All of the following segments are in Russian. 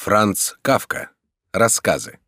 Франц Кафка. Рассказы.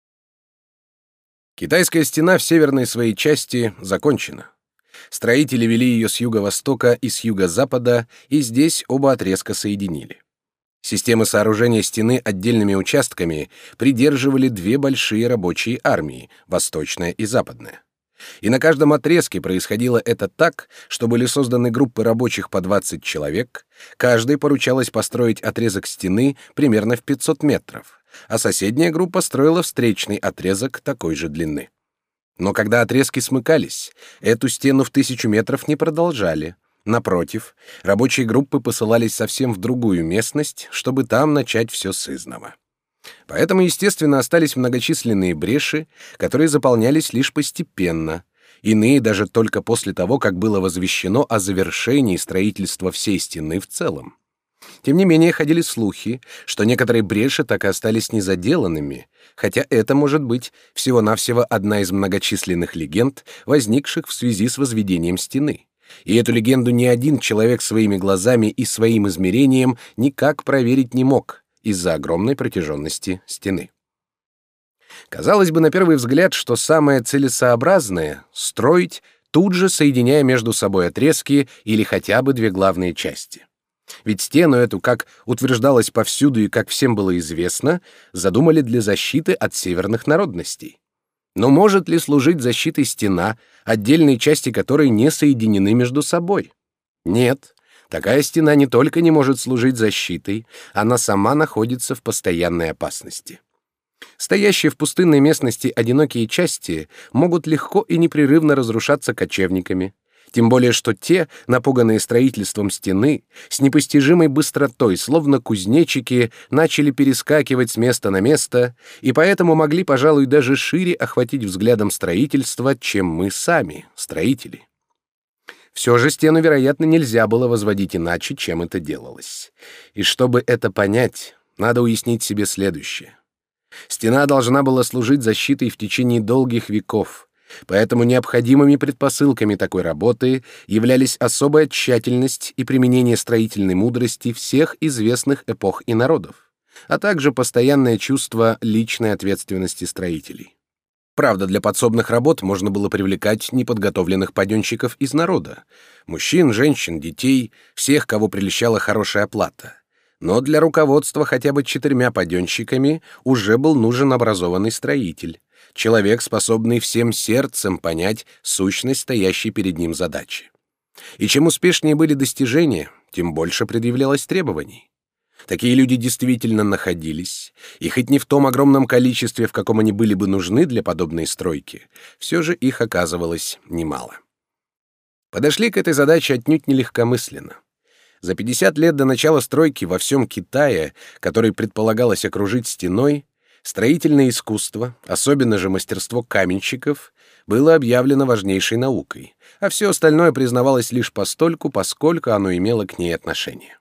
Китайская стена в северной своей части закончена. Строители вели ее с юго-востока и с юго-запада, и здесь оба отрезка соединили. Системы сооружения стены отдельными участками придерживали две большие рабочие армии, восточная и западная. И на каждом отрезке происходило это так, что были созданы группы рабочих по 20 человек, каждой поручалось построить отрезок стены примерно в 500 метров, а соседняя группа строила встречный отрезок такой же длины. Но когда отрезки смыкались, эту стену в 1000 метров не продолжали. Напротив, рабочие группы посылались совсем в другую местность, чтобы там начать все сызнова. Поэтому, естественно, остались многочисленные бреши, которые заполнялись лишь постепенно, иные даже только после того, как было возвещено о завершении строительства всей стены в целом. Тем не менее, ходили слухи, что некоторые бреши так и остались незаделанными, хотя это, может быть, всего-навсего одна из многочисленных легенд, возникших в связи с возведением стены. И эту легенду ни один человек своими глазами и своим измерением никак проверить не мог из-за огромной протяженности стены. Казалось бы, на первый взгляд, что самое целесообразное — строить, тут же соединяя между собой отрезки или хотя бы две главные части. Ведь стену эту, как утверждалось повсюду и как всем было известно, задумали для защиты от северных народностей. Но может ли служить защитой стена, отдельные части которой не соединены между собой? Нет. Такая стена не только не может служить защитой, она сама находится в постоянной опасности. Стоящие в пустынной местности одинокие части могут легко и непрерывно разрушаться кочевниками, тем более что те, напуганные строительством стены, с непостижимой быстротой, словно кузнечики, начали перескакивать с места на место, и поэтому могли, пожалуй, даже шире охватить взглядом строительство, чем мы сами, строители. Все же стену, вероятно, нельзя было возводить иначе, чем это делалось. И чтобы это понять, надо уяснить себе следующее. Стена должна была служить защитой в течение долгих веков, поэтому необходимыми предпосылками такой работы являлись особая тщательность и применение строительной мудрости всех известных эпох и народов, а также постоянное чувство личной ответственности строителей. Правда, для подсобных работ можно было привлекать неподготовленных паденщиков из народа: мужчин, женщин, детей, всех, кого прельщала хорошая оплата. Но для руководства хотя бы 4 паденщиками уже был нужен образованный строитель, человек, способный всем сердцем понять сущность стоящей перед ним задачи. И чем успешнее были достижения, тем больше предъявлялось требований. Такие люди действительно находились, и хоть не в том огромном количестве, в каком они были бы нужны для подобной стройки, все же их оказывалось немало. Подошли к этой задаче отнюдь не легкомысленно. За 50 лет до начала стройки во всем Китае, который предполагалось окружить стеной, строительное искусство, особенно же мастерство каменщиков, было объявлено важнейшей наукой, а все остальное признавалось лишь постольку, поскольку оно имело к ней отношение.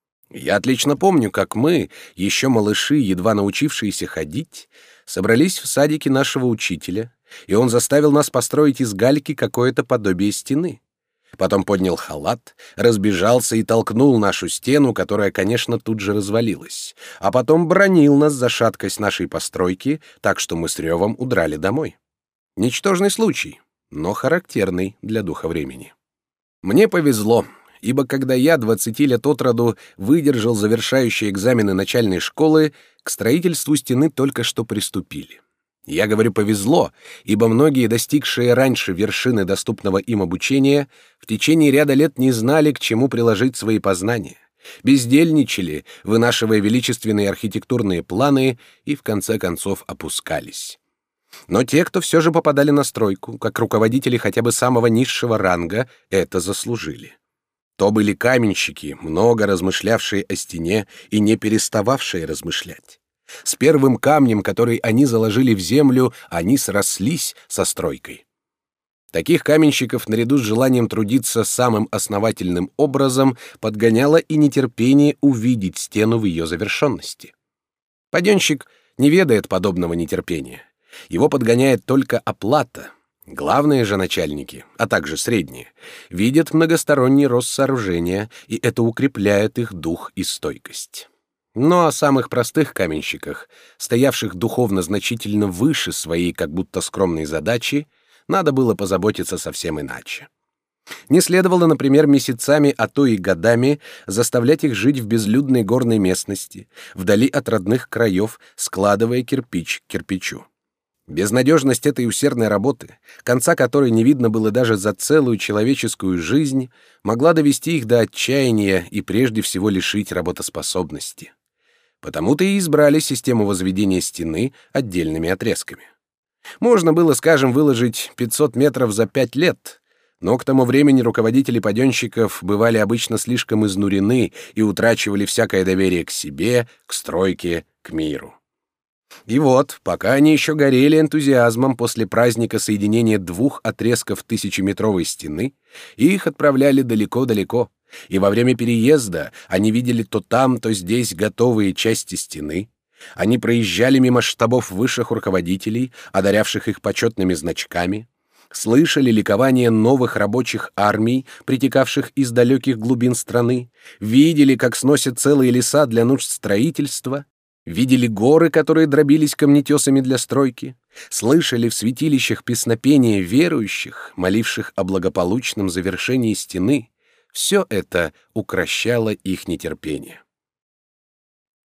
Я отлично помню, как мы, еще малыши, едва научившиеся ходить, собрались в садике нашего учителя, и он заставил нас построить из гальки какое-то подобие стены. Потом поднял халат, разбежался и толкнул нашу стену, которая, конечно, тут же развалилась, а потом бранил нас за шаткость нашей постройки, так что мы с ревом удрали домой. Ничтожный случай, но характерный для духа времени. Мне повезло, ибо когда я 20 лет от роду выдержал завершающие экзамены начальной школы, к строительству стены только что приступили. Я говорю «повезло», ибо многие, достигшие раньше вершины доступного им обучения, в течение ряда лет не знали, к чему приложить свои познания, бездельничали, вынашивая величественные архитектурные планы, и в конце концов опускались. Но те, кто все же попадали на стройку, как руководители хотя бы самого низшего ранга, это заслужили. То были каменщики, много размышлявшие о стене и не перестававшие размышлять. С первым камнем, который они заложили в землю, они срослись со стройкой. Таких каменщиков, наряду с желанием трудиться самым основательным образом, подгоняло и нетерпение увидеть стену в ее завершенности. Паденщик не ведает подобного нетерпения. Его подгоняет только оплата. Главные же начальники, а также средние, видят многосторонний рост сооружения, и это укрепляет их дух и стойкость. Но о самых простых каменщиках, стоявших духовно значительно выше своей как будто скромной задачи, надо было позаботиться совсем иначе. Не следовало, например, месяцами, а то и годами заставлять их жить в безлюдной горной местности, вдали от родных краев, складывая кирпич к кирпичу. Безнадежность этой усердной работы, конца которой не видно было даже за целую человеческую жизнь, могла довести их до отчаяния и прежде всего лишить работоспособности. Потому-то и избрали систему возведения стены отдельными отрезками. Можно было, скажем, выложить 500 метров за 5 лет, но к тому времени руководители паденщиков бывали обычно слишком изнурены и утрачивали всякое доверие к себе, к стройке, к миру. И вот, пока они еще горели энтузиазмом после праздника соединения двух отрезков тысячеметровой стены, их отправляли далеко-далеко, и во время переезда они видели то там, то здесь готовые части стены. Они проезжали мимо штабов высших руководителей, одарявших их почетными значками, слышали ликование новых рабочих армий, притекавших из далеких глубин страны, видели, как сносят целые леса для нужд строительства, видели горы, которые дробились камнетесами для стройки, слышали в святилищах песнопения верующих, моливших о благополучном завершении стены. Все это укрощало их нетерпение.